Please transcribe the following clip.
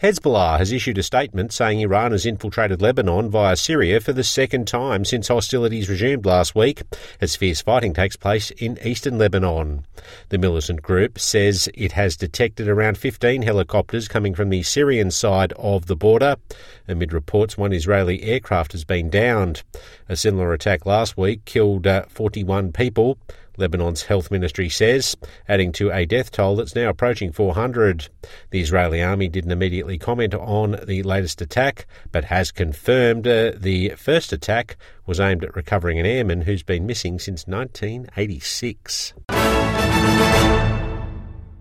Hezbollah has issued a statement saying Iran has infiltrated Lebanon via Syria for the second time since hostilities resumed last week, as fierce fighting takes place in eastern Lebanon. The militant group says it has detected around 15 helicopters coming from the Syrian side of the border, amid reports one Israeli aircraft has been downed. A similar attack last week killed 41 people, Lebanon's health ministry says, adding to a death toll that's now approaching 400. The Israeli army didn't immediately comment on the latest attack, but has confirmed the first attack was aimed at recovering an airman who's been missing since 1986.